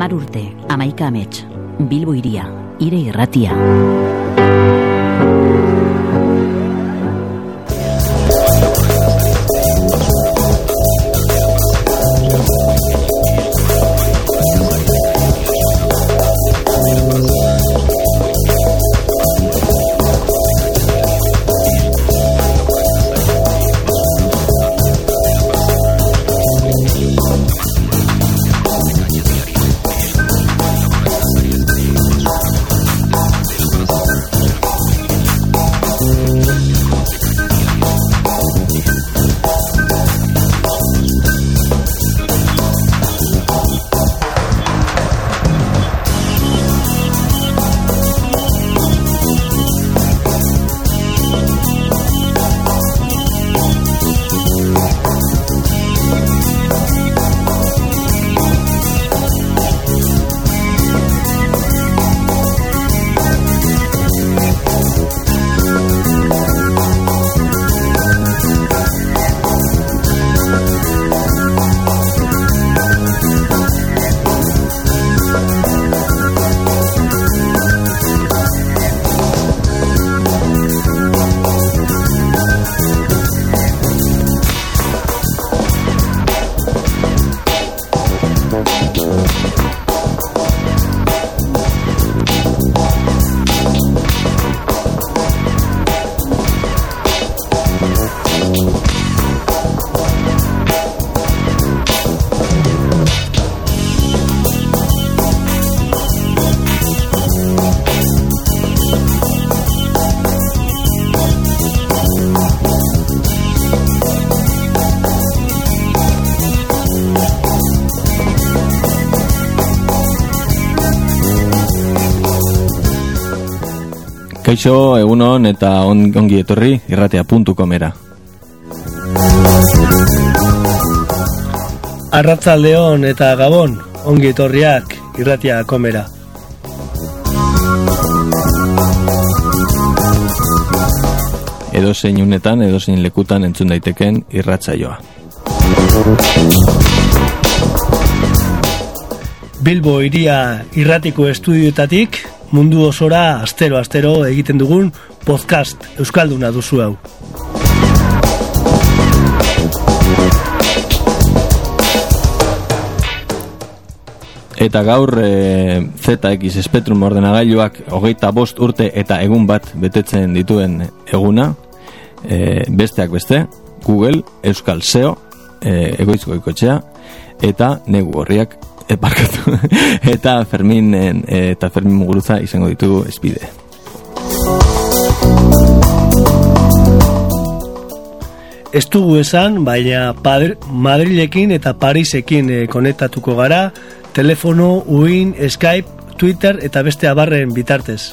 10 urte, 11 amets, Bilbo hiria, hire irratia. Kaixo, egunon eta ongi etorri irratia.comera. Arratsaldeon eta gabon, ongi etorriak irratia.comera. Edozein unetan, edozein lekutan entzun daiteken irratsaioa. Bilbo hiria irratiko estudioetatik mundu osora astero egiten dugun podcast euskalduna duzu hau. Eta gaur ZX Spectrum ordenagailuak 25 urte eta egun bat betetzen dituen eguna, besteak beste, Google, Euskal SEO, Egoizko Ikotxea, eta Negu Gorriak parkatu eta Fermin Muguruza izango ditugu espide. Ez dugu esan, baina Madrilekin eta Parisekin konektatuko gara, telefono, uin, Skype, Twitter eta beste abarren bitartez.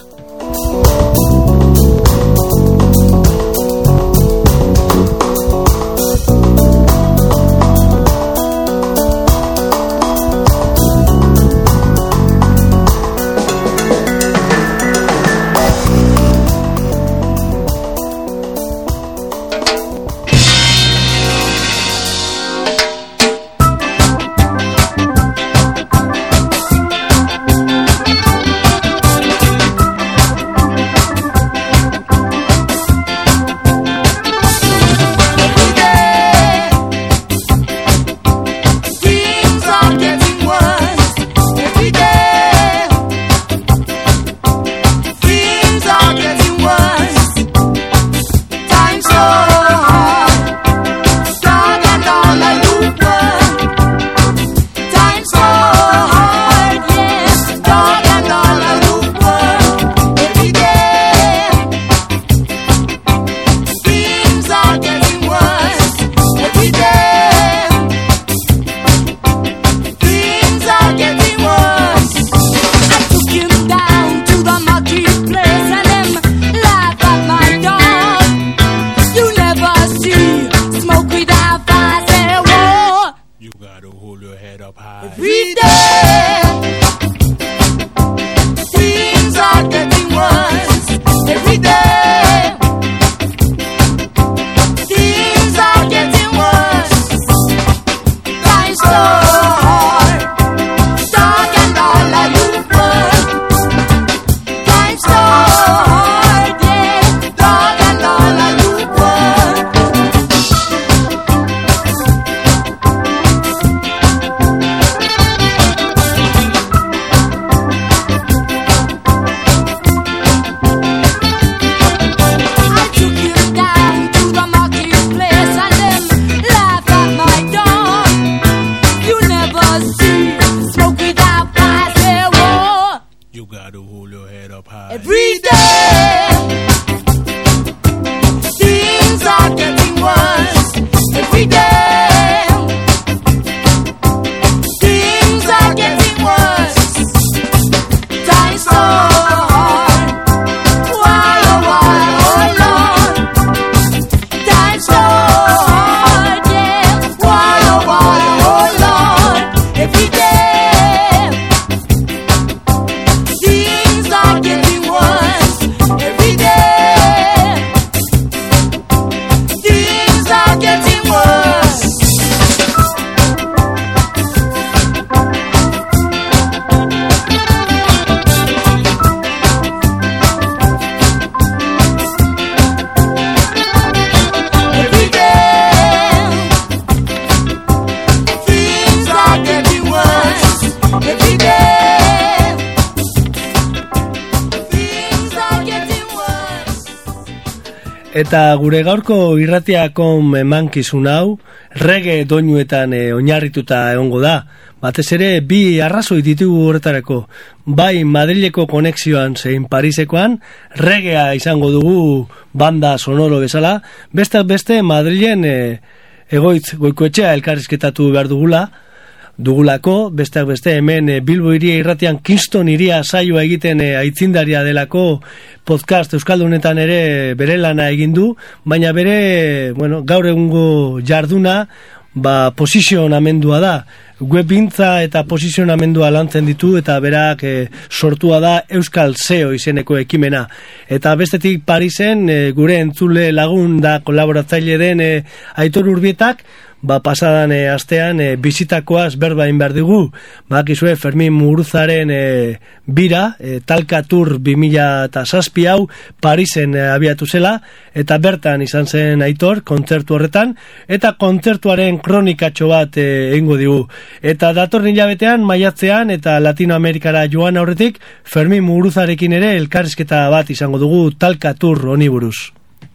Eta gure gaurko irratiako emankizun hau reggae doinuetan oinarrituta egongo da. Batez ere bi arrazoi ditugu horretarako. Bai Madrileko konexioan zein Parisekoan reggaea izango dugu banda sonoro bezala. Besteak beste Madrilen egoitz goikoetxea elkarrizketatu behar dugulako, besteak beste hemen Bilbo iria irratian Kingston iria saioa egiten aitzindaria delako podcast euskaldunetan ere bere lana egin du, baina bere, gaur egungo jarduna posizionamendua da. Webbintza eta posizionamendua lantzen ditu eta berak sortua da Euskal SEO izeneko ekimena. Eta bestetik Parisen gure entzule lagun da kolaboratzaile den Aitor Urbietak, pasadan astean bizitakoaz berbain behar dugu. Bakizue Fermin Muguruzaren bira, Talka Tour 2007 hau Parisen abiatu zela, eta bertan izan zen Aitor kontzertu horretan, eta kontzertuaren kronikatxo bat egingo digu. Eta datorren hilabetean, maiatzean eta Latinoamerikara joan aurretik, Fermin Muguruzarekin ere elkarrizketa bat izango dugu Talka Tour honi buruz.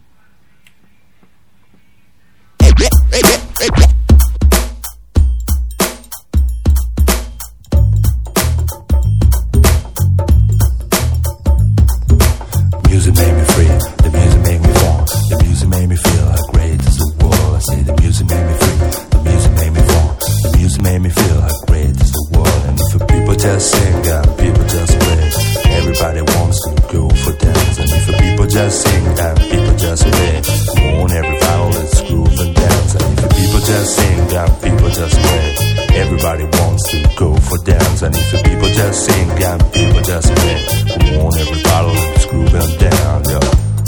Music made me free, the music made me fall, the music made me feel how great is the world. I say the music made me free, the music made me fall, the music made me feel how great is the world. And if people just sing and people just play, everybody wants to go for dance. And if people just sing and people just play, come on everybody, let's groove and dance. And if people just sing and people just play, everybody wants to go for dance. And if people just sing and people just play, come on everybody, let's groove and down, yo.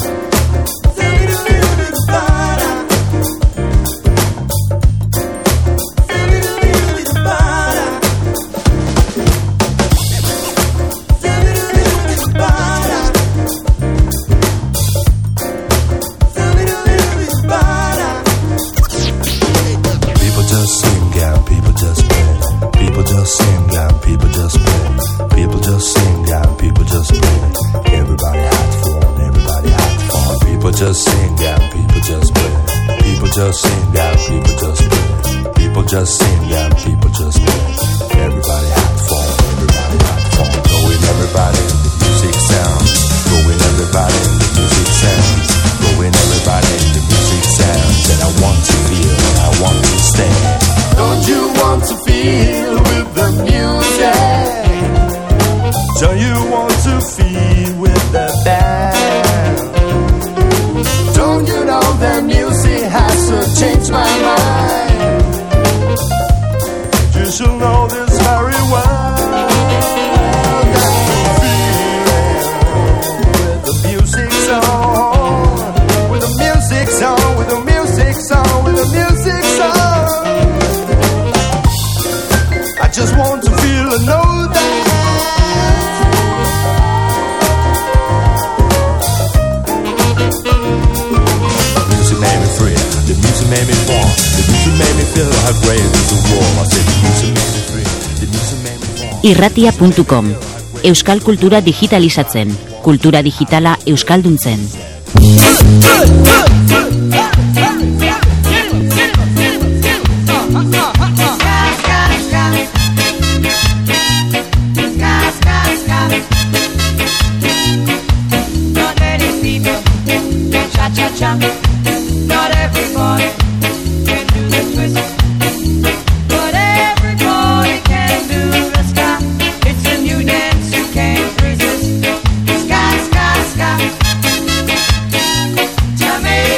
People just sing and people just play. People just sing and people just play. People just sing and people just play. Everybody had fun, everybody had fun. People just sing and people just play. People just sing and people just play. People just sing and people just play. Everybody had fun, everybody had fun. Going everybody in the music sound. Going everybody in the music sound. Going everybody in the music sound. And I want to feel, I want to stand. Don't you want to feel with the music? Don't you want to feel with the band? Don't you know that music has to change my mind? You should know this very well. That feeling with the music song, with the music song, with the music song, with the music song. I just want to feel and know that. The music made me fall, the music made me feel how great is the world. I said the music made me free, the music made me fall. Irratia.com. Euskal kultura digitalizatzen, kultura digitala euskalduntzen. Not everybody can do the twist, but everybody can do the ska. It's a new dance you can't resist. Ska, ska, ska. Jamaica.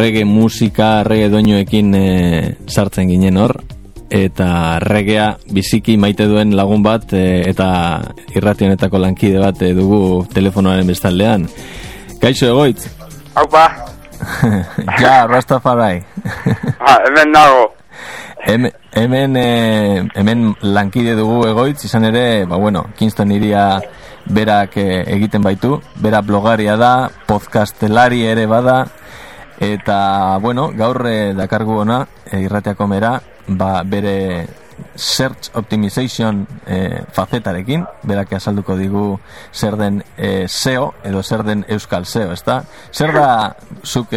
reggae musika, reggae doinuekin sartzen ginen hor, eta reggaea biziki maite duen lagun bat eta irrati honetako lankide bat dugu telefonoaren bestaldean. Kaixo Egoitz? Aupa! Ja, Rastafari. Hemen nago. Hemen lankide dugu Egoitz, izan ere, Kingston iria berak egiten baitu, bera blogaria da, podcastelari ere bada, eta, gaur dakargu ona, irratiako mera, bere search optimization facetarekin, berak azalduko digu zer den SEO, edo zer den Euskal SEO, ezta? Zer da, zuk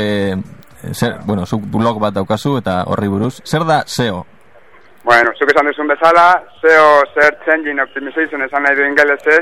blog bat daukazu eta horri buruz, zer da SEO? Zuk esan duzun bezala, SEO, Search Engine Optimization esan nahi du ingelesez,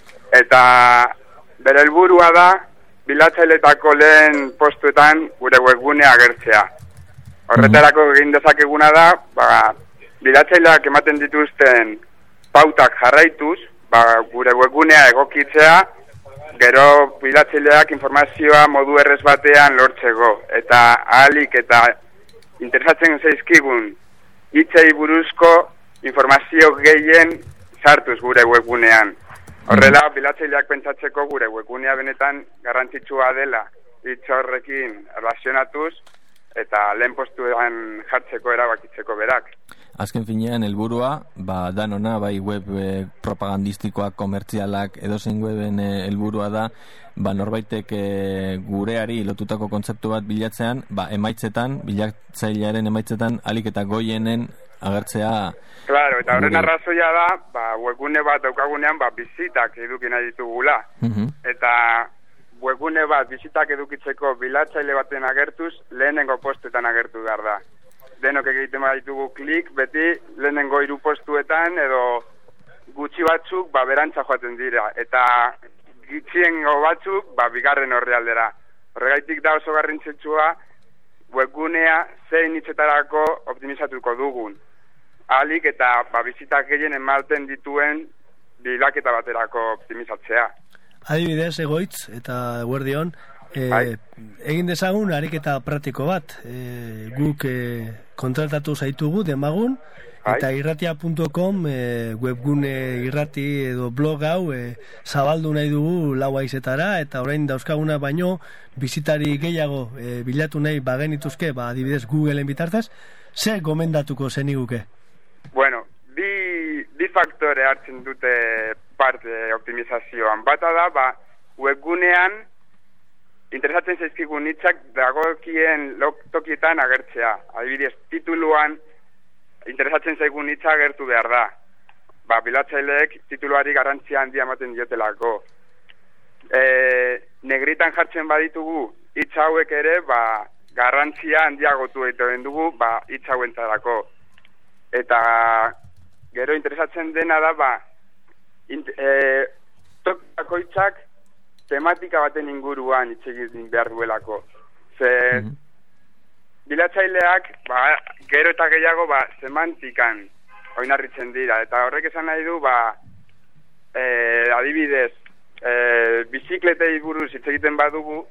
eta bere helburua da bilatzailetako lehen postuetan gure webgunea agertzea. Horretarako egin dezakeguna da, bilatzaileak ematen dituzten pautak jarraituz, gure webgunea egokitzea, gero bilatzaileak informazioa modu errez batean lortzeko, eta ahalik eta interesatzen zaizkigun hitzei buruzko informazio gehien sartuz gure webgunean. Horrela, bilatzaileak pentsatzeko gure webgunea benetan garrantzitsua dela hitz horrekin erlazionatuz eta lehen postuan jartzeko erabakitzeko berak. Azken finean, helburua, danona, bai web propagandistikoak, komertzialak, edozein weben helburua da, norbaitek gureari lotutako kontzeptu bat bilatzean, bilatzailearen emaitzetan, alik eta goienen agertzea. Claro, eta horren arrazoia da, webgune bat daukagunean, bizitak eduki nahi ditugula. Eta webgune bat bizitak edukitzeko bilatzaile baten agertuz, lehenengo postuetan agertu behar da. Denok egiten baditugu klik, beti lehenengo 3 postuetan edo gutxi batzuk berantza joaten dira. Eta gutxiengo batzuk bigarren orrialdera. Horregaitik da oso garrantzitsua webgunea zein hitzetarako optimizatuko dugun. Ahalik eta bizitak gehien ematen dituen bilaketa baterako optimizatzea. Adibidez, Egoitz eta Eguerdion, egin dezagun ariketa praktiko bat. Guk kontratatu zaitugu demagun, eta irratia.com webgune irrati edo blog hau zabaldu nahi dugu 4 haizetara, eta orain dauzkaguna baino bizitari gehiago bilatu nahi bagenituzke, adibidez Googleen bitartez, ze gomendatuko zeniguke? Bi faktore hartzen dute parte optimizazioan. Bata da, webgunean interesatzen zaizkigun hitzak dagokien tokietan agertzea. Adibidez, tituluan interesatzen zaigun hitza agertu behar da. Bilatzaileek tituluari garrantzia handia ematen diotelako. Negritan jartzen baditugu hitz hauek ere, garrantzia handiagotu egiten dugu hitz hauentzarako. Eta gero interesatzen dena da, tokako hitzak tematika baten inguruan hitz egin behar duelako. Bilatzaileak, gero eta gehiago, semantikan oinarritzen dira. Eta horrek esan nahi du, adibidez, bizikletei buruz hitz egiten badugu,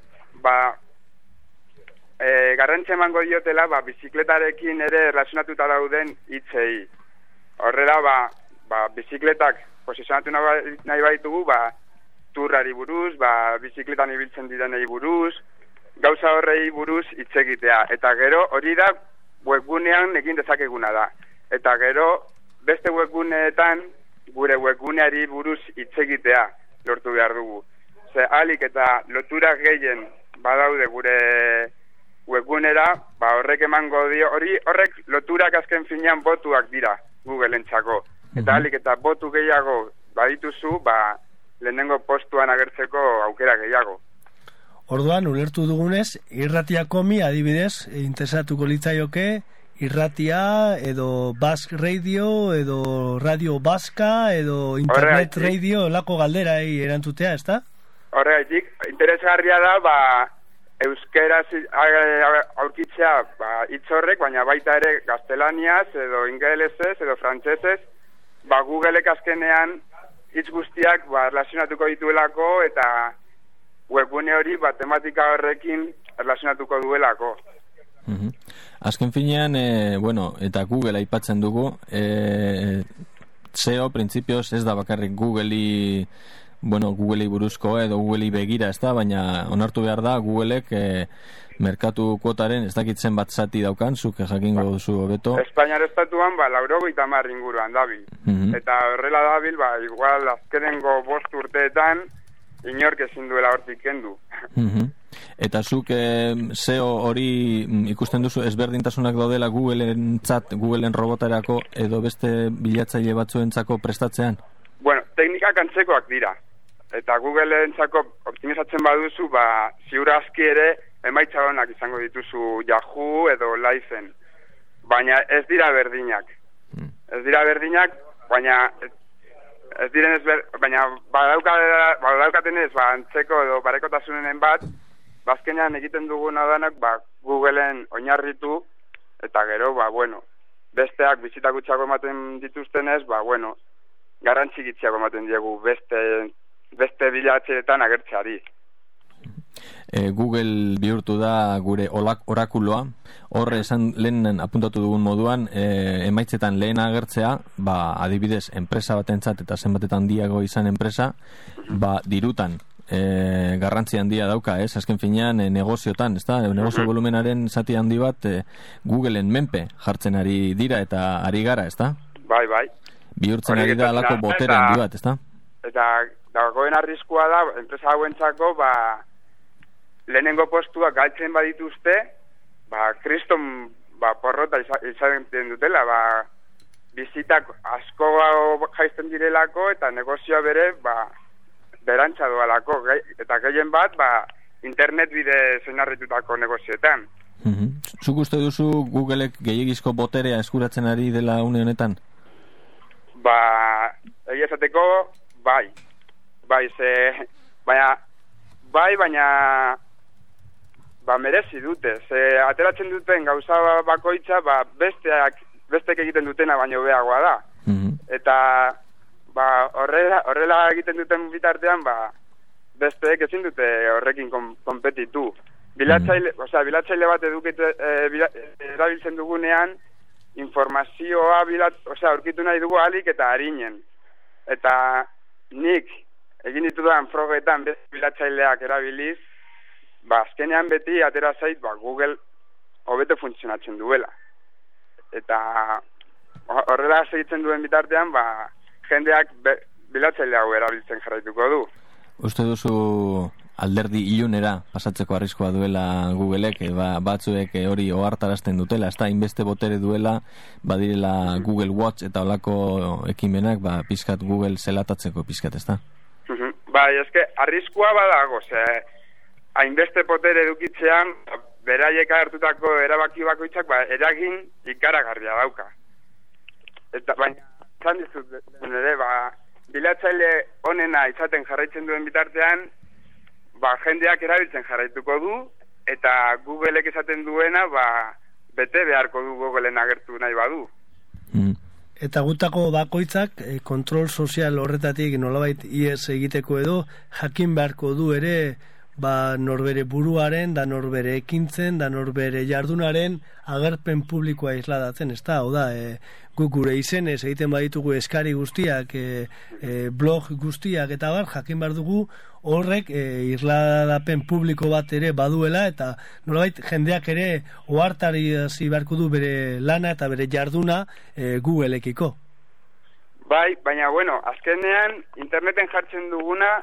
garrantzia emango diotela, bizikletarekin ere erlazionatuta dauden hitzei. Horrela, bizikletak posizionatu nahi baitugu, turrari buruz, bizikletan ibiltzen direnei buruz, gauza horrei buruz hitz egitea. Eta gero hori da webgunean egin dezakeguna da. Eta gero beste webguneetan gure webguneari buruz hitz egitea lortu behar dugu. Ahalik eta lotura gehien badaude gure webgunera, horrek emango dio, horrek loturak azken finean botuak dira Google-entzako. Eta ahalik eta botu gehiago badituzu, lehenengo postuan agertzeko aukera gehiago. Orduan, ulertu dugunez, irratia.comi adibidez, interesatuko litzaioke, irratia, edo Basque Radio, edo Radio Basca, edo Internet Radio, lako galderai erantzutea, ezta? Horregaitik, interesgarria da, euskeraz aurkitzea hitz horrek, baina baita ere gaztelaniaz, edo ingelesez, edo frantsesez, Googleek azkenean hitz guztiak erlazionatuko dituelako, eta webgune hori tematika horrekin erlazionatuko duelako. Azken finean, bueno, eta Google aipatzen dugu, SEO, printzipioz, ez da bakarrik Google'i buruzko edo Google'i begira, ez da, baina onartu behar da, Googleek merkatu kuotaren ez dakitzen bat zati daukan, zuk jakingo duzu hobeto. Espainiar estatuan, 90 inguruan dabil. Eta horrela dabil, igual azkenengo 5 urteetan, inork ezin duela hortik kendu. Eta zuk SEO hori ikusten duzu ezberdintasunak daudela Googleen robotarako edo beste bilatzaile batzuentzako prestatzean? Bueno, teknikak antzekoak dira. Eta Googleentzako optimizatzen baduzu, ziur aski ere emaitza onak izango dituzu Yahoo edo Lifen. Baina ez dira berdinak. Ez dira berdinak, baina ez diren baina badaukaten ez, antzeko edo parekotasunenen bat, bazkenean egiten duguna danak, Googleen oinarritu, eta gero, besteak bizitak gutxiago ematen dituztenez, garrantzi gitxiago ematen diegu beste bilatzeetan agertzeari. Google bihurtu da gure orakuloa, horre esan lehen apuntatu dugun moduan, emaitzetan lehen agertzea, adibidez, enpresa batentzat eta zenbatetan handiago izan enpresa, dirutan garrantzi handia dauka, azken finean negoziotan, negozio volumenaren zati handi bat Googleen menpe jartzen ari dira eta ari gara, ezta? Bai. Bihurtzen ari da alako botere handi bat, ezta? Eta dagoen arriskua da, enpresa hauentzako, lehenengo postuak galtzen badituzte, kriston porrota izaten dutela, bizitak asko jaizten direlako eta negozioa bere berantza doalako, eta gehien bat internet bide zeinarritutako negozioetan. Zuk uste duzu Googleek gehiagizko boterea eskuratzen ari dela une honetan? Egia esateko, baina merezi dute. Ateratzen duten gauza bakoitza, besteek egiten dutena baino beagoa da. Eta horrela egiten duten bitartean, besteek ezin dute horrekin konpetitu. Bilatzaile bat erabiltzen dugunean, informazioa aurkitu nahi dugu ahalik eta harinen. Eta nik egin ditudan frogetan beste bilatzaileak erabiliz, azkenean beti atera zait Google hobeto funtzionatzen duela. Eta horrela segitzen duen bitartean, jendeak bilatzaile hau erabiltzen jarraituko du. Uste duzu alderdi ilunera pasatzeko arriskoa duela Googleek, batzuek hori ohartarazten dutela, ez da, inbeste botere duela, badirela Google Watch eta olako ekimenak, pizkat Google zelatatzeko pizkat, ez da? Eske, arriskua badago, hainbeste botere edukitzean, beraiek hartutako erabaki bakoitzak, eragin ikaragarria dauka. Eta baina, zan dizut, bilatzaile onena izaten jarraitzen duen bitartean, jendeak erabiltzen jarraituko du, eta Googleek esaten duena, bete beharko du Googleen agertu nahi badu. Eta gutako bakoitzak kontrol sozial horretatik nolabait ies egiteko edo jakin beharko du ere norbere buruaren, da norbere ekintzen, da norbere jardunaren agerpen publikoa isladatzen, ez da? Oda, guk gure izenez egiten baditugu eskari guztiak, blog guztiak eta jakin behar dugu horrek isladapen publiko bat ere baduela eta nolabait jendeak ere ohartari hasi beharko du bere lana eta bere jarduna Googleekiko. Baina azkenean interneten jartzen duguna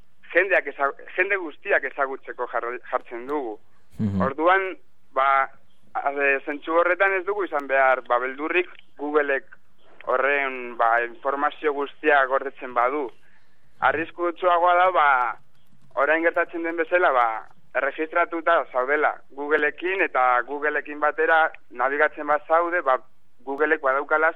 jende guztiak ezagutzeko jartzen dugu. Orduan, zentzu horretan ez dugu izan behar, beldurrik Googleek horren informazio guztia gordetzen badu. Arriskutsuagoa da, orain gertatzen den bezala, erregistratuta zaudela Googleekin eta Googleekin batera nabigatzen zaude, Googleek badaukala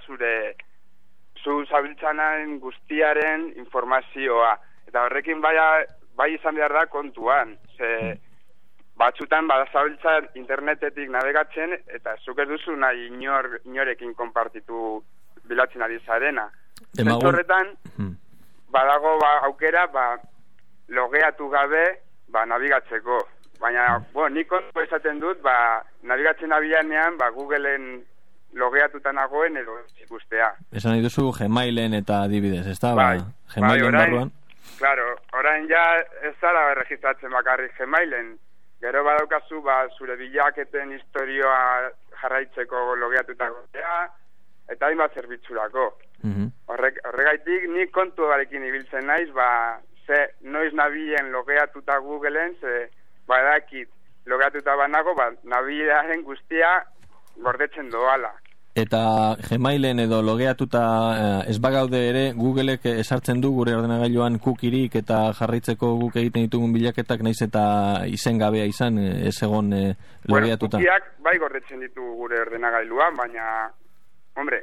zu zabiltzanen guztiaren informazioa. Eta horrekin bai izan behar da kontuan. Batzutan badazabiltza internetetik navegatzen eta zuk ez duzu nahi inorekin konpartitu bilatzen ari zarena. Zentzu horretan, badago aukera logeatu gabe navigatzeko. Baina, nik kontu esaten dut, nabigatzen abianean, Googleen logeatuta nagoen edo ikustea. Esan nahi duzu Gmailen eta adibidez, ez da? Gmailen barruan. Claro, orain ja ez zara registratzen bakarrik Gmailen. Gero badaukazu, zure bilaketen historioa jarraitzeko logeatuta gotea, eta hainbat zerbitzurako. Horregaitik, nik kontu barekin ibiltzen naiz, noiz nabilen logeatuta Googleen, badakit logeatuta banago, nabilearen guztia gordetzen doala. Eta Gmailen edo logeatuta ez bagaude ere, Googleek esartzen du gure ordenagailuan kukirik eta jarraitzeko guk egiten ditugun bilaketak naiz eta izengabea izan ez egon logeatuta. Kukiak bai gordetzen ditu gure ordenagailuan, baina, hombre,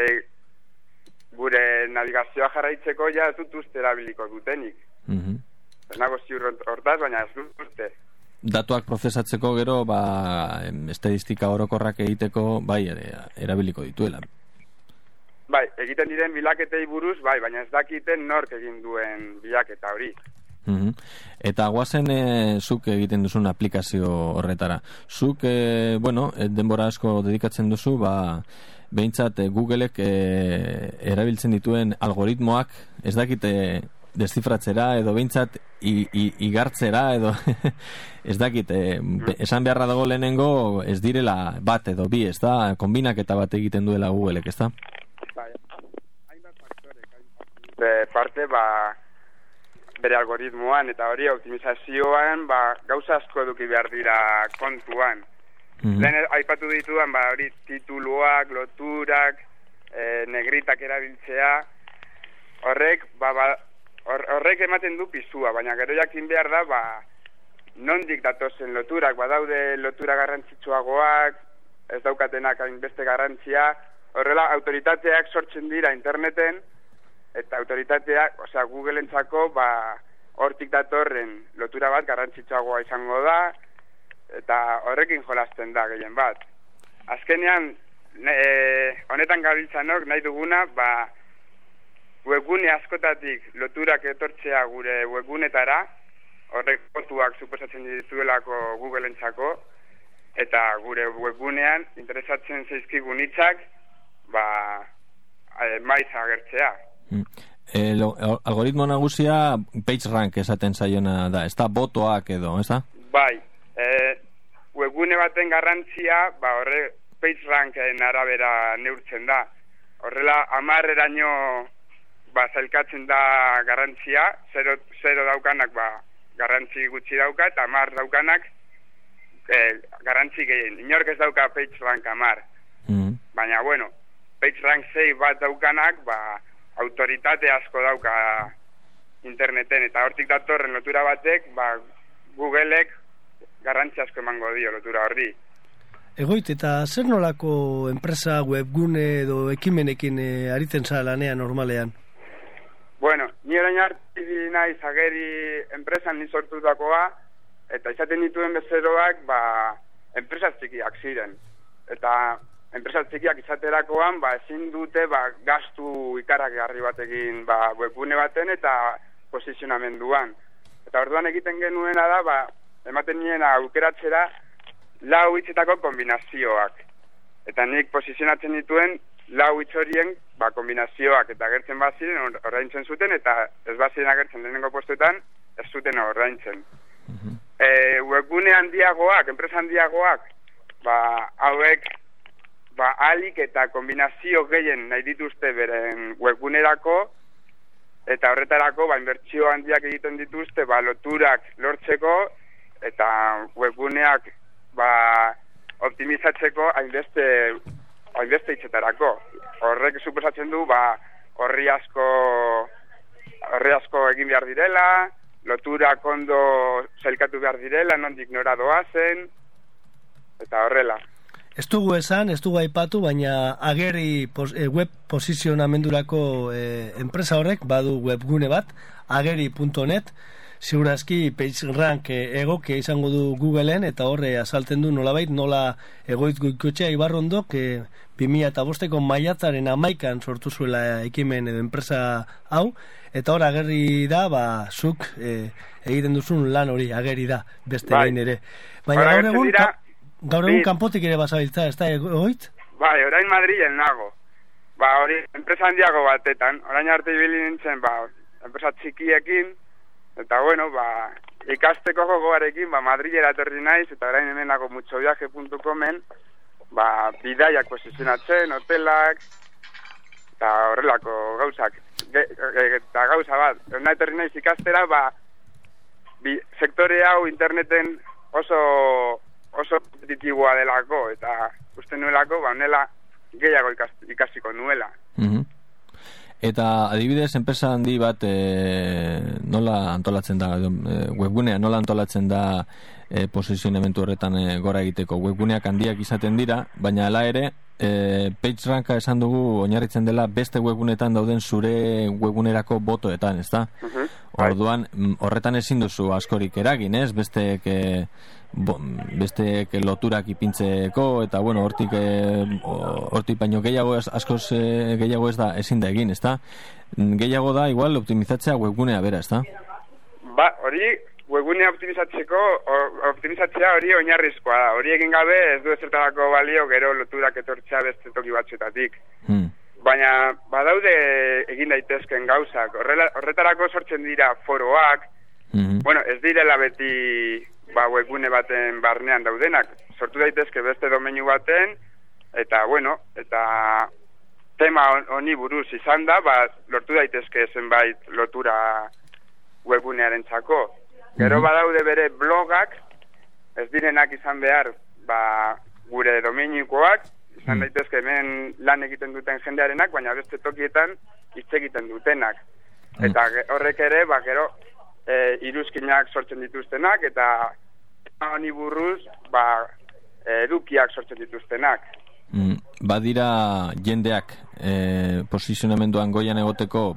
gure navigazioa jarraitzeko ja ez dut uste erabiliko dutenik. Ez nago ziur hortaz, baina ez dut uste. Datuak prozesatzeko gero, estadistika orokorrak egiteko, erabiliko dituela. Egiten diren bilaketei buruz, baina ez dakiten nork egin duen bilaketa hori. Eta guazen zuk egiten duzun aplikazio horretara. Zuk, denbora asko dedikatzen duzu, behintzat Googleek erabiltzen dituen algoritmoak, ez dakite deszifratzera edo behintzat igartzera edo ez dakit, esan beharra dago lehenengo ez direla bat edo bi, ez da? Konbinaketa bat egiten duela Googleek, ez da? Hainbat faktorek, parte, bere algoritmoan eta hori optimizazioan gauza asko eduki behar dira kontuan. Lehen aipatu dituan hori tituluak, loturak, negritak erabiltzea, horrek ematen du pisua, baina gero jakin behar da nondik datozen loturak, badaude lotura garrantzitsuagoak, ez daukatenak hainbeste garrantzia, horrela autoritateak sortzen dira interneten, eta autoritateak, Googleentzako hortik datorren lotura bat garrantzitsuagoa izango da, eta horrekin jolasten da gehien bat. Azkenean, honetan gabiltzanok nahi duguna, webgune askotatik loturak etortzea gure webgunetara, horrek kostuak suposatzen dituelako Googleentzako, eta gure webgunean interesatzen zaizkigun hitzak, maiz agertzea. Algoritmo nagusia PageRank esaten zaiona da, ez da botoak edo, ez da? Webgune baten garrantzia, horre PageRanken arabera neurtzen da. Horrela, 10eraino zailkatzen da garrantzia, 0 daukanak garrantzi gutxi dauka, eta 10 daukanak garrantzi gehien. Inork ez dauka PageRank 10. Baina, PageRank 6 bat daukanak, autoritate asko dauka interneten, eta hortik datorren lotura batek, Googleek garrantzi asko emango dio lotura horri. Egoit, eta zer nolako enpresa, webgune edo ekimenekin aritzen za lanean normalean? Ni orain arte naiz ageri enpresan ni sortutakoa, eta izaten dituen bezeroak, enpresa txikiak ziren. Eta enpresa txikiak izaterakoan, ezin dute, gastu ikaragarri batekin, webgune baten eta posizionamenduan. Eta orduan egiten genuena da, ematen nien aukeratzera 4 hitzetako kombinazioak. Eta nik posizionatzen dituen 4 hitz horien kombinazioak eta agertzen baziren ordaintzen zuten, eta ez baziren agertzen lehenengo postuetan ez zuten ordaintzen. Webgune handiagoak, enpresa handiagoak, hauek alik eta kombinazio gehien nahi dituzte beren webgunerako, eta horretarako inbertsio handiak egiten dituzte loturak lortzeko eta webguneak optimizatzeko hainbeste hitzetarako. Horrek suposatzen du horri asko egin behar direla, loturak ondo sailkatu behar direla, nondik nora doazen, eta horrela. Ez dugu aipatu, baina ageri web posizionamendurako enpresa horrek badu webgune bat, ageri.net. Segurazki PageRank egokia izango du Googleen, eta horre azalten du nolabait nola Egoitz Goikotxea Ibarrondok 2005ko maiatzaren 11an sortu zuela ekimen edo enpresa hau, eta hor agerri da, zuk egiten duzun lan hori ageri da, beste behin ere. Baina gaur egun kanpotik ere bazabiltza, ez da Egoitz? Bai, orain Madrilen nago. Hori, enpresa handiago batetan, orain arte ibili nintzen, enpresa txikiekin, eta bueno, ikasteko gogoarekin, Madrilera etorri naiz, eta orain hemen nago muchoviaje.comen, bidaiak posizionatzen, hotelak, eta horrelako gauzak. Eta gauza bat, orain etorri naiz ikastera, sektore hau interneten oso kompetitiboa delako, eta uste nuelako, honela gehiago ikasiko nuela. Eta adibidez, enpresa handi bat nola antolatzen da, webgunea nola antolatzen da posizionamentu horretan gora egiteko. Webguneak handiak izaten dira, baina hala ere, PageRanka esan dugu oinarritzen dela beste webgunetan dauden zure webgunerako botoetan, ezta? Orduan, horretan ezin duzu askorik eragin, ez? Besteek loturak ipintzeko, eta bueno, hortik baino gehiago askoz gehiago ezin da egin, ezta? Gehiago da igual optimizatzea webgunea bera, ezta? Hori webgunea optimizatzea hori oinarrizkoa da. Hori egin gabe ez du ezertarako balio gero loturak etortzea beste toki batzuetatik. Baina badaude egin daitezken gauzak. Horretarako sortzen dira foroak. Bueno, ez direla beti webgune baten barnean daudenak. Sortu daitezke beste domeinu baten, eta bueno, eta tema honi buruz izan da, lortu daitezke zenbait lotura webgunearen txako. Gero badaude bere blogak, ez direnak izan behar, gure domeinikoak, izan daitezke hemen lan egiten duten jendearenak, baina beste tokietan hitz egiten dutenak. Eta horrek ere, gero, iruzkinak sortzen dituztenak, eta honi buruz, edukiak sortzen dituztenak. Badira jendeak posizionamenduan goian egoteko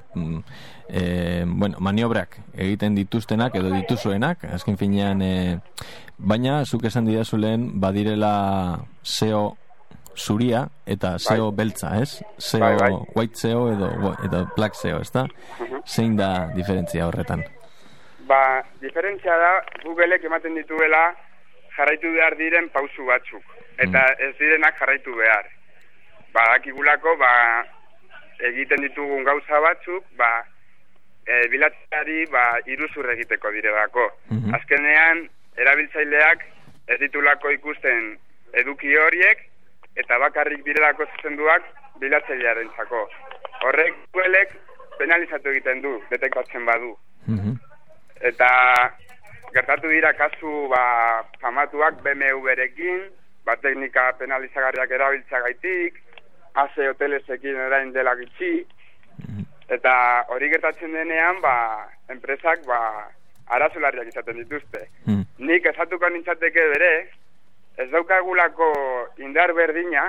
maniobrak egiten dituztenak edo dituzuenak, azken finean, baina zuk esan didazulen badirela SEO zuria eta SEO beltza, ez? SEO, white SEO edo black SEO, ez da? Zein da diferentzia horretan? Diferentzia da Googleek ematen dituela jarraitu behar diren pausu batzuk, eta ez direnak jarraitu behar. Dakigulako, egiten ditugun gauza batzuk, bilatzeari iruzur egiteko direlako. Azkenean, erabiltzaileak ez ditulako ikusten eduki horiek, eta bakarrik direlako zuzenduak bilatzailearen txako. Horrek Googleek penalizatu egiten du, detektatzen badu. Eta gertatu dira kasu famatuak BMW-rekin, teknika penalizagarriak erabiltzagaitik, AC hotelesekin orain dela gitxi, eta hori gertatzen denean, enpresak arazo larriak izaten dituzte. Nik esatuko nintzateke bere, ez daukagulako indar berdina,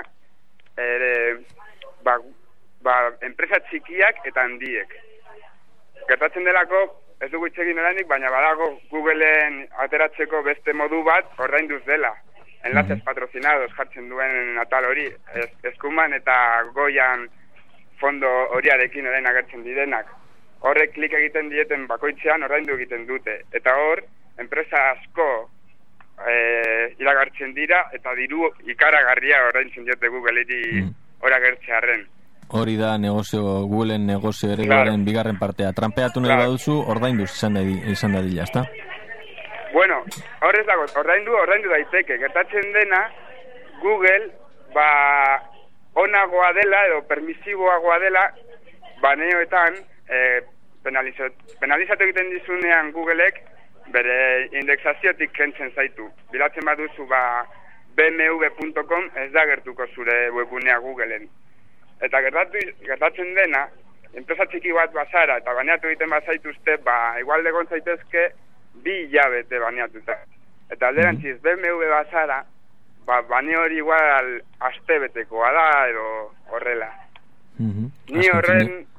enpresa txikiak eta handiek. Gertatzen delako, ez dugu itxegin oraindik, baina badago Googleen ateratzeko beste modu bat ordainduz dela. Enlaces patrocinados jartzen duen atal hori, eskuman eta goian fondo horiarekin orain agertzen direnak. Horrek klik egiten dieten bakoitzean ordaindu egiten dute. Eta hor, enpresa asko iragartzen dira eta diru ikaragarria ordaintzen diote Googleri hor agertzearren. Hori da Googleen negozio ereduaren bigarren partea. Trampeatu nahi baduzu, ordainduz izan dadila, ezta? Bueno, horrez dago, ordaindu daiteke. Gertatzen dena, Google, onagoa dela edo permisiboagoa dela, baneoetan, penalizatu egiten dizunean Googleek, bere indexaziotik kentzen zaitu. Bilatzen baduzu, bmw.com ez da gertuko zure webgunea Googleen. Eta gertatzen dena, enpresa txiki bat bazara eta baneatu egiten bazaituzte, igual egon zaitezke 2 hilabete baneatuta. Eta alderantziz, BMW bazara, bane hori igual aste betekoa da, edo horrela. Ni horren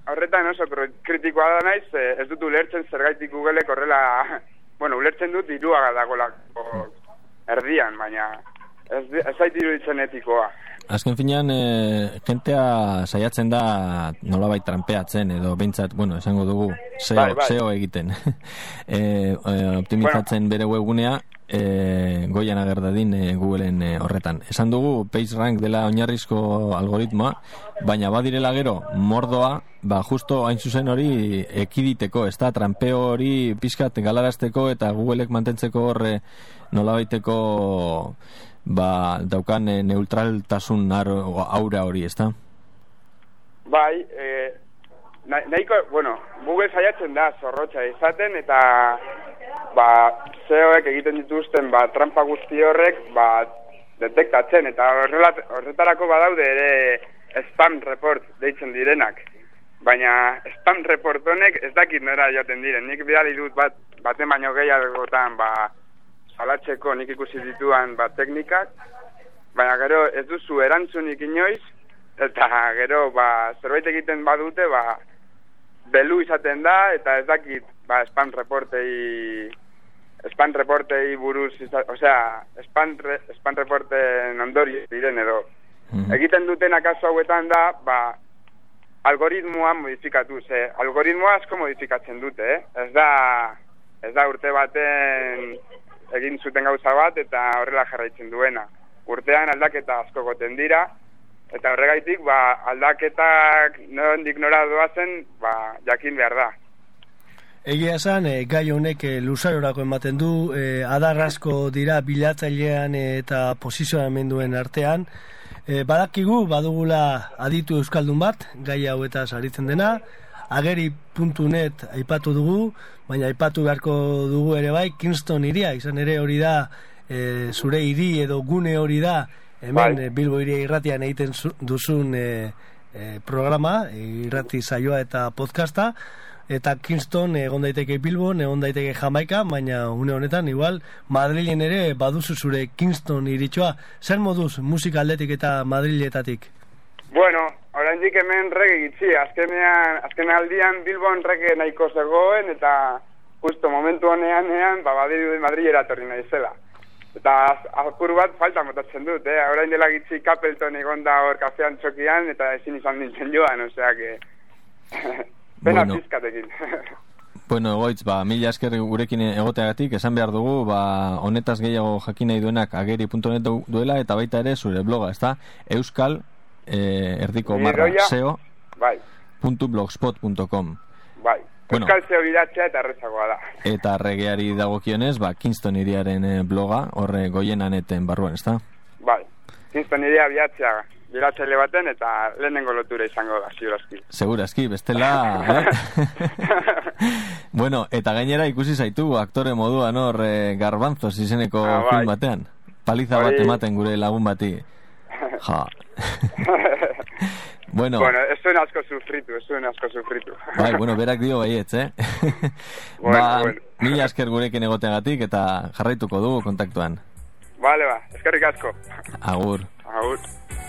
horretan oso kritikoa da naiz, ez dut ulertzen zergaitik Googleek horrela, bueno, ulertzen dut Iruaga dagolako erdian, baina ez zait iruditzen etikoa. Azken finean, jentea saiatzen da nolabait trampeatzen, edo behintzat, bueno, esango dugu, SEO egiten. Optimizatzen bere webgunea, goian ager dadin Googleen horretan. Esan dugu PageRank dela oinarrizko algoritmoa, baina badirela gero mordoa, justo hain zuzen hori ekiditeko, ez da, trampeo hori pizkat galarazteko eta Googleek mantentzeko horre nolabaiteko daukan neutraltasun aura hori, ez da? Bai, nahiko, bueno, Google saiatzen da zorrotxa izaten eta SEOek egiten dituzten trampa guzti horrek detektatzen eta horretarako badaude ere spam report deitzen direnak. Baina spam report honek ez dakit nora joaten diren. Nik bidali dut baten baino gehiagotan salatzeko nik ikusi dituan teknikak, baina gero ez duzu erantzunik inoiz, eta gero zerbait egiten badute belu izaten da, eta ez dakit spam reportei buruz, osea, spam reporten ondori diren edo. Egiten duten akaso hauetan da, algoritmoa modifikatu, algoritmoa asko modifikatzen dute, ez da urte baten egin zuten gauza bat eta horrela jarraitzen duena. Urtean aldaketa asko goten dira, eta horregaitik aldaketak nondik nora doazen jakin behar da. Egia esan, gai honek luzarorako ematen du, adar asko dira bilatzailean eta posizionamenduen artean. Badakigu, badugula aditu euskaldun bat, gai hauetaz aritzen dena, ageri.net aipatu dugu, baina aipatu beharko dugu ere bai, Kingston hiria, izan ere hori da, zure hiri edo gune hori da, hemen Bilbo Hiria irratian egiten duzun programa, irrati saioa eta podcasta, eta Kingston egon daiteke Bilbon, egon daiteke Jamaika, baina une honetan igual Madrilen ere baduzu zure Kingston hiritxoa. Zer moduz musika aldetik eta Madriletatik? Bueno, oraindik hemen reggae gitzi, azken aldian Bilbon reggae nahiko zegoen eta justo momentu honean badiru Madrilera etorri naizela. Eta apur bat falta motatzen dut, orain dela gitzi Capleton egon da hor kafean txokian eta ezin izan nintzen joan, osea que pena pizkatekin. Bueno, egoitz, mila esker gurekin egoteagatik, esan behar dugu, honetaz gehiago jakin nahi duenak ageri.net duela eta baita ere zure bloga, ez da? Euskal erdiko marra SEO .blogspot.com. Bai, Euskal SEO bidatzea eta errezagoa da. Eta regeari dagokionez, Kingston hiriaren bloga, horre goienaneten barruan, ez da? Bai, Kingston hiria bidatzea bilatzaile baten eta lehenengo lotura izango da, ziurazki. Segurazki, bestela, Bueno, eta gainera ikusi zaitu aktore moduan hor Garbanzos izeneko film batean. Paliza bat ematen gure lagun bati. Ja. Bueno, ez zuen asko sufritu. Bai, berak dio baietz, Bueno. Mila esker gurekin egoteagatik eta jarraituko dugu kontaktuan. Vale, eskerrik asko. Agur. Agur.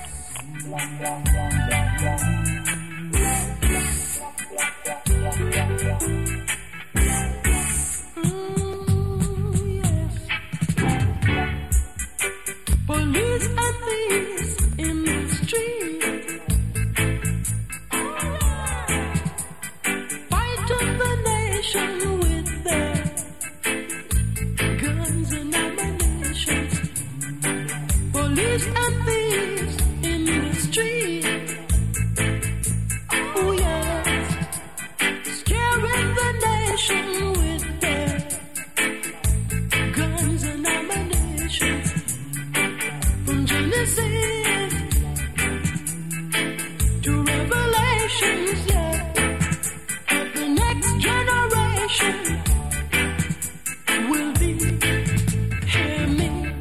Police and thieves in the street, fighting the nation with their guns and ammunition. Police and thieves in the street, oh yes, scaring the nation with their guns and ammunition. From Genesis to Revelations, of the next generation will be, hear me,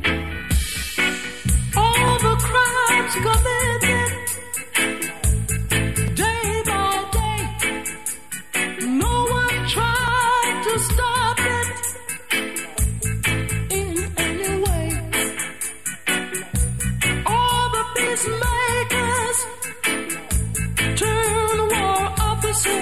all the crimes committed day by day, no one tried to stop it in any way. All the peacemakers turn war officers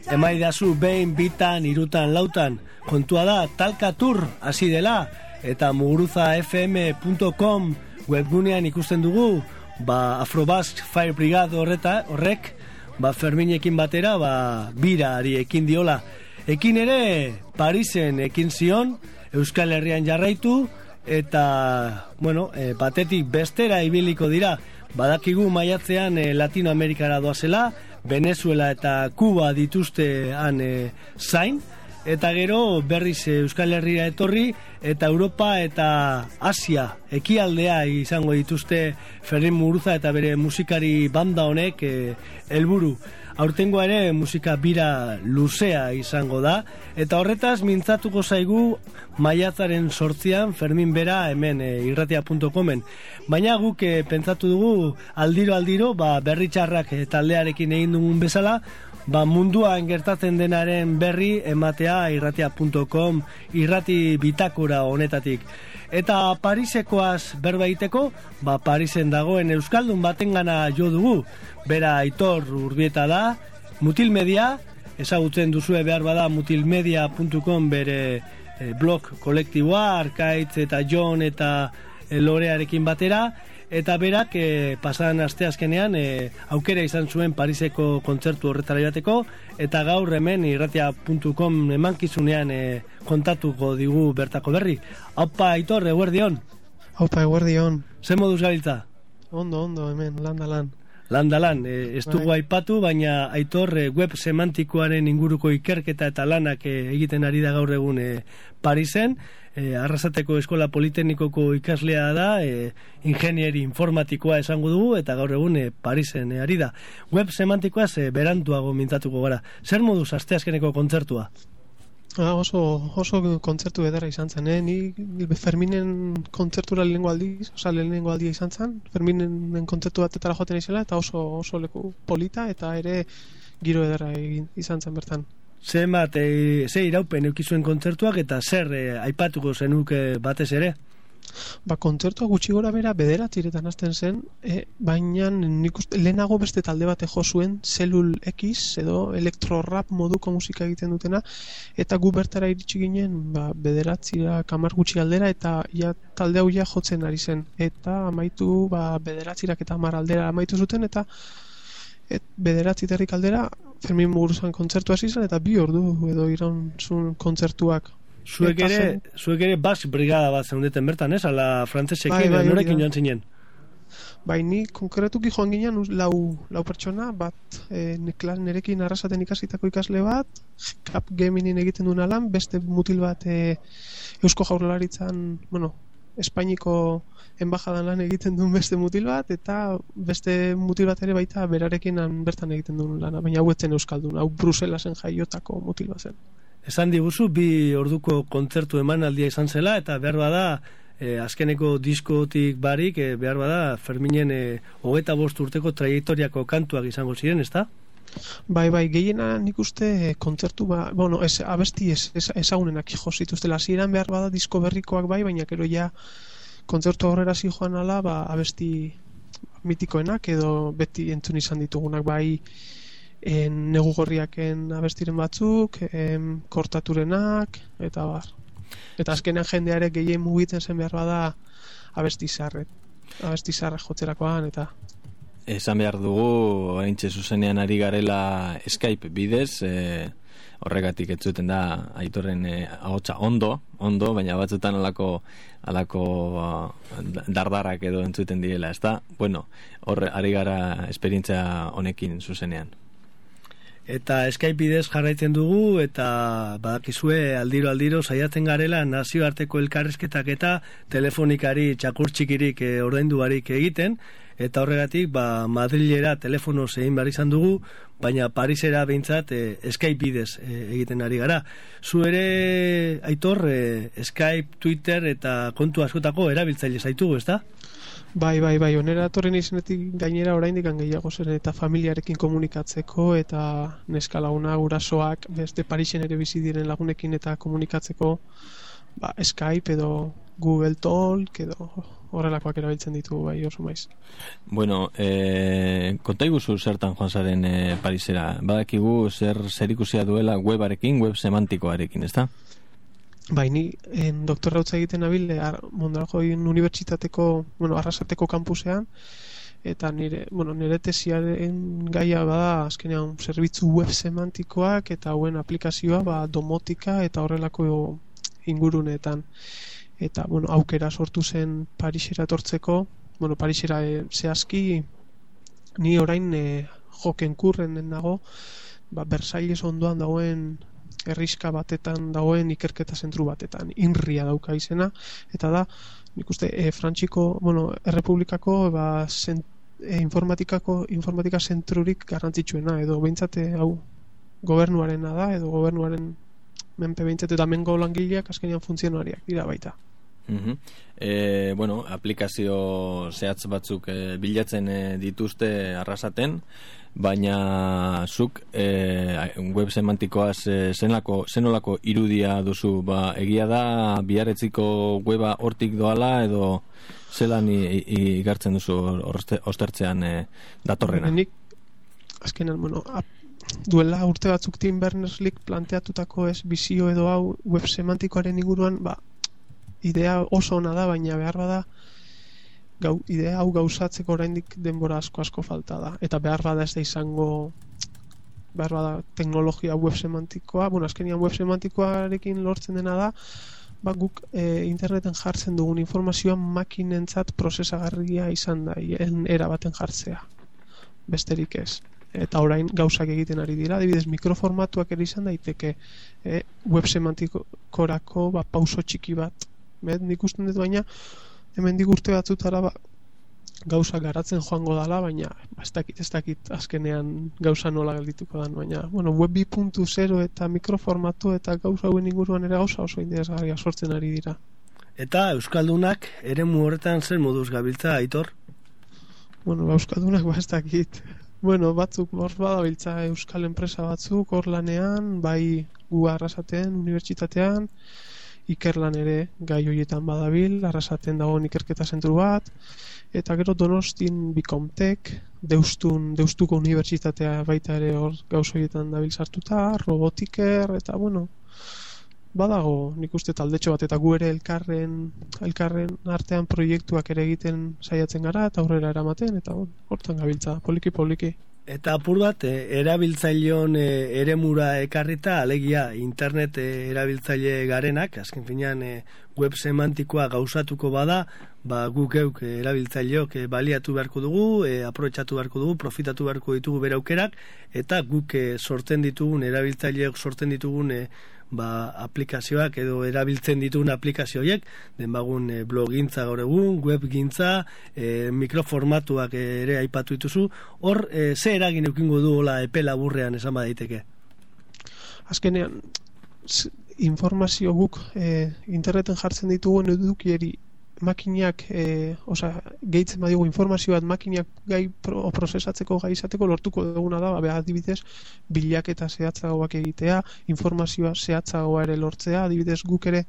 emaidazu behin, bitan, irutan, lautan. Kontua da, talkatur hasi dela, eta muguruzafm.com webgunean ikusten dugu, Afrobask Fire Brigade horrek, Ferminekin batera, birari ekin diola. Ekin ere, Parisen ekin zion, Euskal Herrian jarraitu, eta, batetik bestera ibiliko dira. Badakigu maiatzean Latinoamerikara doazela, Venezuela eta Kuba dituzte han zain, eta gero berriz Euskal Herria etorri, eta Europa eta Asia ekialdea izango dituzte Fermin Muguruza eta bere musikari banda honek helburu. Aurtengoa ere musika bira luzea izango da, eta horretaz mintzatuko zaigu maiatzaren 8an Fermin bera hemen irratia.comen. Baina guk pentsatu dugu aldiro berri txarrak taldearekin egin dugun bezala, munduan gertatzen denaren berri ematea irratia.com irrati bitakora honetatik. Eta Parisekoaz berbaiteko, Parisen dagoen euskaldun batengana jo dugu. Bera Aitor Urbieta da, Mutilmedia, ezagutzen duzue behar bada mutilmedia.com bere blog kolektiboa, Arkaitz eta Jon eta Lorearekin batera, eta berak pasadan asteazkenean aukera izan zuen Pariseko kontzertu horretara joateko, eta gaur hemen irratia.com emankizunean kontatuko digu bertako berri. Aupa Aitor, eguerdion. Aupa, eguerdion. Zer moduz gabiltza? Ondo, hemen, lan. Ez dugu aipatu, baina Aitor web semantikoaren inguruko ikerketa eta lanak egiten ari da gaur egun Parisen. Arrasateko Eskola Politeknikoko ikaslea da, ingenieri informatikoa esango dugu, eta gaur egun Parisen ari da. Web semantikoaz berantuago mintzatuko gara. Zer moduz asteazkeneko kontzertua? Oso kontzertu ederra izan zen, Ni Ferminen kontzertura lehenengo aldia izan zen, Ferminen kontzertu batetara joaten izela, eta oso leku polita, eta ere giro ederra izan zen bertan. Ze iraupen eukizuen kontzertuak, eta zer aipatuko zenuke batez ere? Kontzertua gutxi gora bera 9 hasten zen, baina nik uste lehenago beste talde bate jo zuen, Zelul X edo elektrorrap moduko musika egiten dutena, eta gu bertara iritsi ginen 9 kamar gutxi aldera, eta talde hau jotzen ari zen, eta amaitu 9 eta 10 aldera amaitu zuten, eta 9 aldera Fermin Muguruzan kontzertua hasi zen, eta 2 ordu edo iraun zuen kontzertuak. Zuek ere Basque Brigada bat zeundeten bertan, ez? Ala frantzesekin, norekin joan zinen? Ni konkretuki joan ginen lau pertsona, bat nerekin Arrasaten ikasitako ikasle bat, Cap Geminin egiten duen alan, beste mutil bat Eusko Jaurlaritzan, Espainiko enbajadan lan egiten duen beste mutil bat, eta beste mutil bat ere baita berarekin bertan egiten duen lana, baina hau etzen euskaldun, hau Bruselasen jaiotako mutil bat zen. Esan diguzu, 2 orduko kontzertu emanaldia izan zela, eta behar bada, azkeneko diskotik barik, behar bada, Ferminen 25 urteko traiektoriako kantuak izango ziren, ezta? Bai, gehiena nik uste kontzertu, abesti ezagunenak jo zituztela, hasieran behar bada disko berrikoak bai, baina gero ja kontzertu aurrera zi joan ala, abesti mitikoenak edo beti entzun izan ditugunak bai, Negu gorriaken abestiren batzuk, kortaturenak, eta bar. Eta azkenean jendeare gehien mugitzen zen behar bada abesti zarrek jotzerakoan, eta... Esan behar dugu, oraintxe zuzenean ari garela Skype bidez, horregatik etzuten da Aitorren ahotsa ondo, baina batzutan alako dardarrak edo entzuten direla, ezta? Horre ari gara esperientzia honekin zuzenean. Eta Skype bidez jarraitzen dugu, eta badakizue aldiro saiatzen garela nazioarteko elkarrizketak eta telefonikari txakur txikirik ordaindu barik egiten, eta horregatik Madrilera telefonoz egin behar izan dugu, baina Parisera behintzat Skype bidez egiten ari gara. Zu ere, Aitor, Skype, Twitter eta kontu askotako erabiltzaile zaitugu, ezta? Bai, onera torren izenetik gainera oraindik gehiago zen, eta familiarekin komunikatzeko, eta neska laguna, gurasoak, beste Parisen ere bizi diren lagunekin eta komunikatzeko, Skype edo Google Talk edo horrelakoak erabiltzen ditugu bai oso maiz. Bueno, konta iguzu zertan joan zaren Parisera. Badakigu zer ikusia duela webarekin, web semantikoarekin, ezta? Bai, ni doktorrautza egiten nabil Mondragon Unibertsitateko, Arrasateko kampusean, eta nire tesiaren gaia bada azkenean zerbitzu web semantikoak eta hauen aplikazioa domotika eta horrelako inguruneetan. Eta aukera sortu zen Parisera etortzeko, Parisera zehazki ni orain jokenkurren nago, Versailles ondoan dagoen herriska batetan dagoen ikerketa zentru batetan, INRIA dauka izena, eta da nik uste Frantxiko, Errepublikako informatika zentrurik garrantzitsuena, edo behintzat hau gobernuarena da, edo gobernuaren menpe behintzat, eta mengo langileak azkenean funtzionariak dira baita. Aplikazio zehatz batzuk bilatzen dituzte Arrasaten, baina zuk web semantikoaz zenolako irudia duzu, egia da biharretziko weba hortik doala edo zelan igartzen duzu ostertzean datorrena? Nik azkenean, duela urte batzuk Tim Berners-Lee planteatutako bizio edo hau web semantikoaren inguruan, idea oso ona da, baina behar bada idea hau gauzatzeko oraindik denbora asko falta da, eta behar bada ez da izango teknologia web semantikoa, azkenean web semantikoarekin lortzen dena da, guk interneten jartzen dugun informazioa makinentzat prozesagarria izan da, era baten jartzea besterik ez, eta orain gauzak egiten ari dira, adibidez mikroformatuak ere izan daiteke web semantikorako pauso txiki bat, nik usten dut, baina hemendik urte batzutara gauza garatzen joango dala, baina ez dakit azkenean gauza nola geldituko dan, baina web 2.0 eta mikroformatu eta gauza hauen inguruan ere gauza oso interesgarria sortzen ari dira. Eta Euskaldunak eremu horretan zer moduz gabiltza, Aitor? Euskaldunak ez dakit. Batzuk badabiltza euskal enpresa batzuk hor lanean, bai gu Arrasaten, unibertsitatean, ikerlan ere gai horietan badabil, Arrasaten dagoen ikerketa zentru bat, eta gero Donostin Bikomtek, Deustuko unibertsitatea baita ere hor gauz horietan dabil sartuta, robotiker, eta badago nik uste taldetxo bat, eta gu ere elkarren artean proiektuak ere egiten saiatzen gara, eta aurrera eramaten, eta hortan gabiltza, poliki. Eta apur bat, erabiltzaileon eremura ekarrita, alegia internet erabiltzaile garenak, azken finean web semantikoa gauzatuko bada, guk geuk erabiltzaileok baliatu beharko dugu, aprobetxatu beharko dugu, profitatu beharko ditugu bere aukerak, eta guk sortzen ditugun, erabiltzaileok sortzen ditugun aplikazioak edo erabiltzen ditugun aplikazioiek, denbagun blogintza gaur egun, webgintza, mikroformatuak ere aipatu dituzu, hor ze eragin eukingo du hola epe laburrean esan badaiteke? Azkenean informazio guk interneten jartzen ditugun edukieri makinak gehitzen badigu informazio bat makinak gai prozesatzeko gai izateko lortuko duguna da, adibidez bilaketa zehatzagoak egitea, informazioa zehatzagoa ere lortzea, adibidez guk ere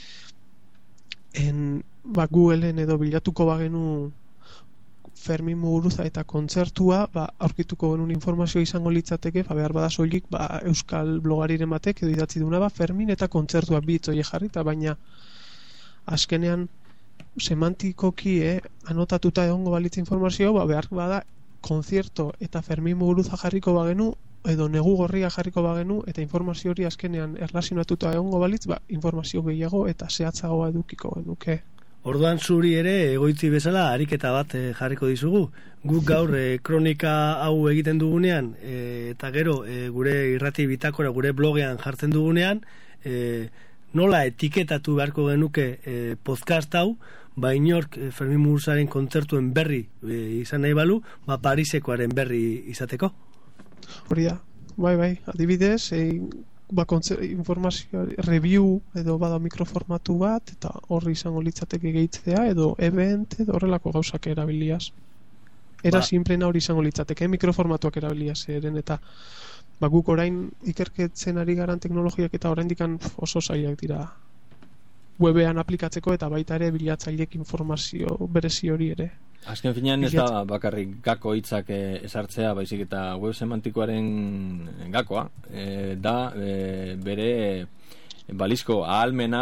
Googleen edo bilatuko bagenu Fermin Muguruza eta kontzertua, aurkituko genuen informazio izango litzateke, behar bada soilik euskal blogariren batek edo idatzi duna Fermin eta kontzertua bitzoie jarrita, baina azkenean semantikoki anotatuta egongo balitza informazio, behar bada konzierto eta Fermin Muguruza jarriko bagenu edo negu gorria jarriko bagenu, eta informazio hori azkenean erlazionatuta egongo balitz, informazio gehiago eta zehatzagoa edukiko genuke. Orduan zuri ere egoitzi bezala ariketa bat jarriko dizugu. Guk gaur kronika hau egiten dugunean, eta gero gure irrati bitakora, gure blogean jartzen dugunean, nola etiketatu beharko genuke podcast hau, inork Fermin Muguruzaren kontzertuen berri izan nahi balu, Parisekoaren berri izateko? Hori da, bai, adibidez, informazio review edo bada mikroformatu bat, eta horri izango litzateke gehitzea, edo event, edo horrelako gauzak erabiliaz. Era simplena hori izango litzateke, mikroformatuak erabiliaz eren, eta guk orain ikerketzen ari garan teknologiak eta oraindik oso zailak dira webean aplikatzeko eta baita ere bilatzaileek informazio berezi hori ere. Azken finean ez da bakarrik gako hitzak esartzea, baizik eta web semantikoaren gakoa da bere balizko ahalmena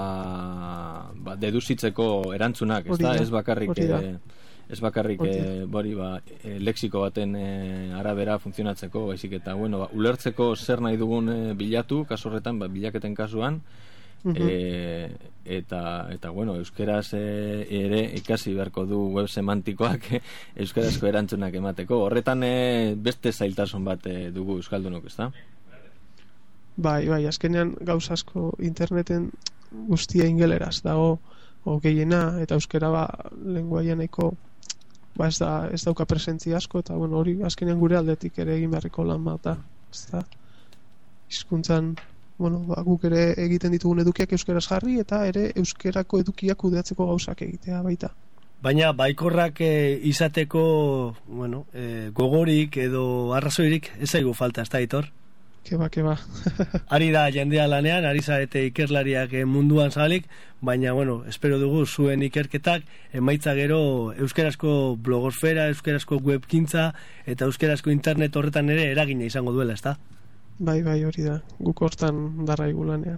deduzitzeko erantzunak, ez bakarrik lexiko baten arabera funtzionatzeko, baizik eta ulertzeko zer nahi dugun bilatu, kasu horretan, bilaketen kasuan, eta euskeraz ere ikasi beharko du web semantikoak euskarazko erantzunak emateko. Horretan beste zailtasun bat dugu euskaldunok, ezta? Bai, azkenean gauza asko interneten guztia ingeleraz dago gehiena, eta euskera lenguaia nahiko ez dauka presentzia asko, eta hori azkenean gure aldetik ere egin beharriko lan bat da, ezta? Hizkuntzan guk ere egiten ditugun edukiak euskaraz jarri eta ere euskerako edukiak kudeatzeko gauzak egitea baita. Baina baikorrak izateko gogorik edo arrazoirik ez zaigu falta, ez da, Aitor? Keba. Ari da jendea lanean, ari zarete ikerlariak munduan zabalik, baina, espero dugu zuen ikerketak emaitza gero euskarazko blogosfera, euskarazko webkintza eta euskarazko internet horretan ere eragina izango duela, ez da? Bai, hori da, guk hortan darraigu lanean.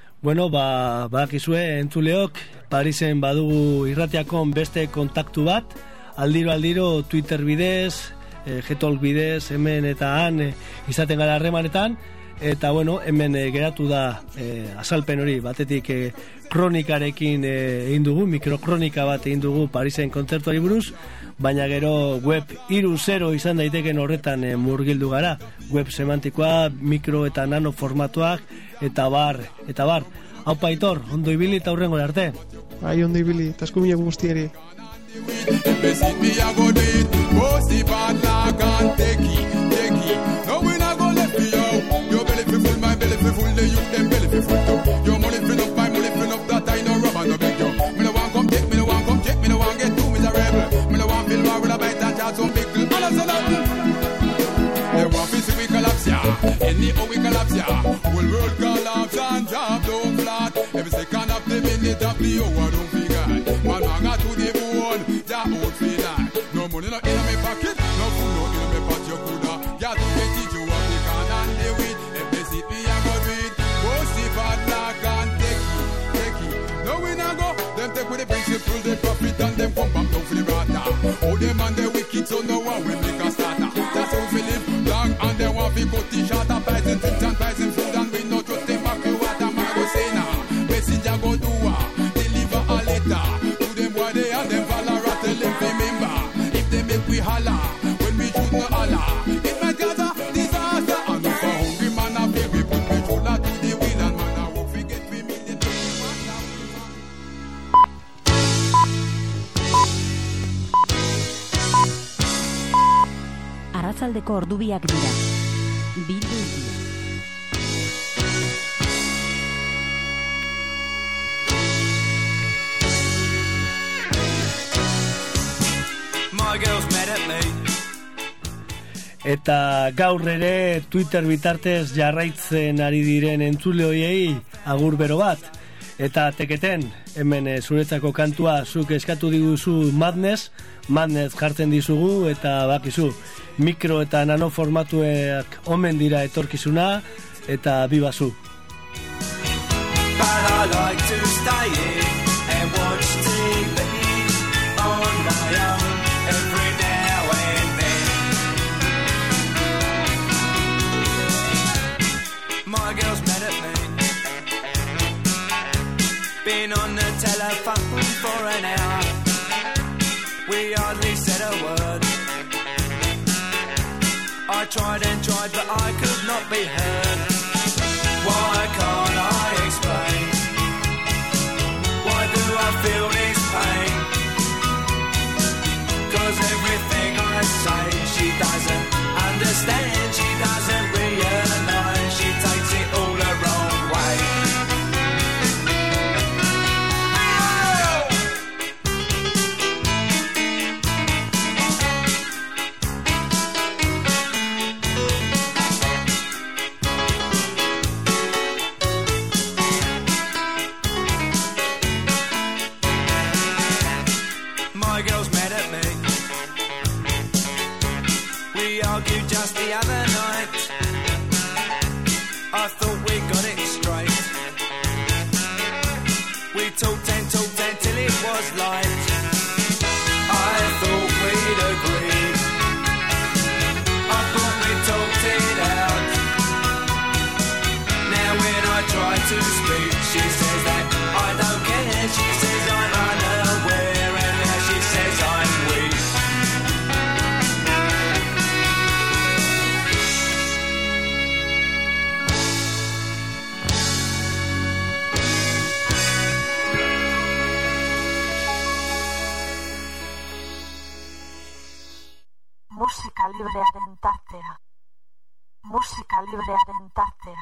Bakizue entzuleok, Parisen badugu irratiakon beste kontaktu bat, aldiro Twitter bidez, Getolk bidez, hemen eta han izaten gara harremanetan, eta hemen geratu da azalpen hori, batetik kronikarekin egin dugu, mikrokronika bat egin dugu Parisen kontzertuari buruz, baina gero web 3.0 izan daiteken horretan murgildu gara, web semantikoa, mikro eta nano formatuak, eta bar. Haupa, Aitor, ondo ibili eta hurrengora arte. Bai, ondo ibili, eta eskumile guztieri. Visit me, I go do it. Bossy bad like and take it. No, we not go left you. Your belly fi full, my belly fi full. The youth them belly fi full too. Your money fill up, my money fill up. That I no rubber, no beg you. Me no want come take, me no want come check, me no want get too miserable. Me no want feel war with a bite and chat some big bill. All of sudden, they want to see we collapse, yeah. Anyhow we collapse, yeah. Whole world collapse and drop down flat. Every second of the minute of the hour, don't forget. Man, hang to the bone, that old feel like. No money no in my pocket, no food no in my pot, you coulda. Yeah, to get it, you what you can and the weed. If they see me, I go do it. Go see bad luck and take it. No we not go, them take with the principle, the profit and them come back down for the brata. All them and the wicked, so no one will make a starter. That's how we live long and they want to go t-shirt and price and tips and price and food and we not just them back to what I'm go say now. Messenger go do deliver a letter to them boy they and them follow rattle them remember. If they make we holler when we should not holler, it might cause a disaster. And if a hungry man a pay we put petrol to the wheel and man a work we get 3 million. Arratsaldeko ordubiak dira. Bildu dira. Eta gaur ere Twitter bitartez jarraitzen ari diren entzule hoiei agur bero bat. Eta teketen, hemen zuretzako kantua zuk eskatu diguzu Madness jartzen dizugu eta bakizu mikro eta nano formatuak omen dira etorkizuna eta bibazu. But I like to stay in and watch TV on my own every now and then. My girl's mad at me. Been on the telephone for an hour. We hardly said a word. I tried and tried but I could not be heard. Why can't I explain? Why do I feel this pain? 'Cause everything I say she doesn't understand. She doesn't realize. She takes it all the wrong way. to speak. She says that I don't care. She says I'm unaware, and now she says I'm weak. Musika librearen tartea. Musika librearen tartea.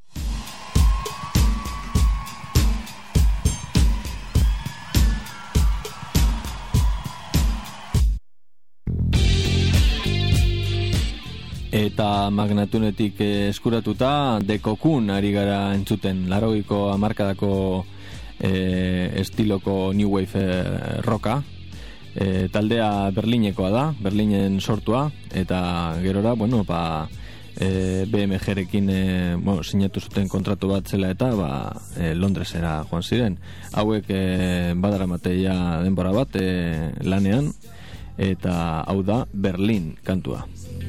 Eta Magnatunetik eskuratuta dekokun ari gara entzuten 80ko hamarkadako estiloko new wave rocka. Taldea Berlinekoa da, Berlinen sortua, eta gerora, bueno, BMG-rekin sinatu zuten kontratu bat zela eta Londresera joan ziren. Hauek badaramateia denbora bat lanean, eta hau da Berlin kantua.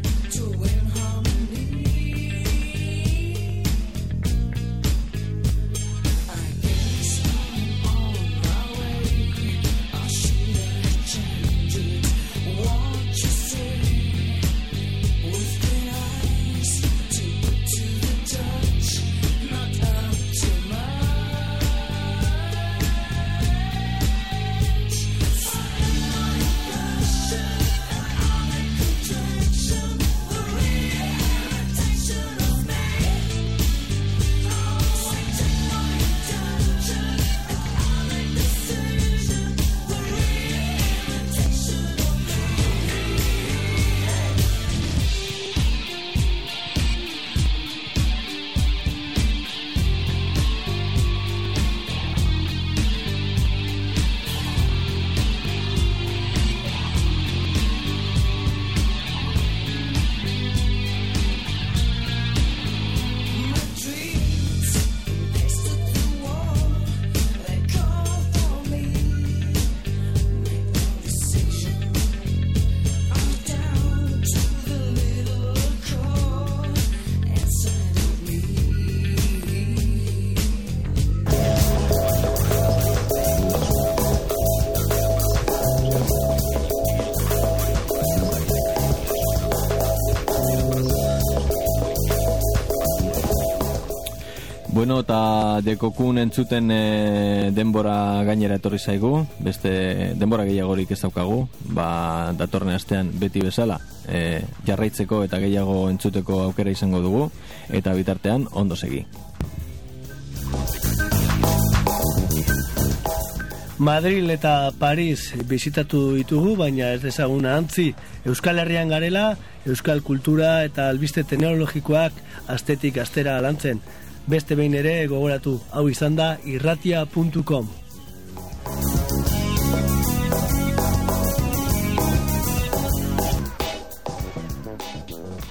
Bueno, eta dekokun entzuten denbora gainera etorri zaigu, beste denbora gehiagorik ez daukagu, datorren astean beti bezala jarraitzeko eta gehiago entzuteko aukera izango dugu, eta bitartean ondo segi. Madril eta Paris bizitatu ditugu, baina ez dezagun ahantzi Euskal Herrian garela, euskal kultura eta albiste teknologikoak astetik astera lantzen. Beste behin ere gogoratu, hau izan da irratia.com.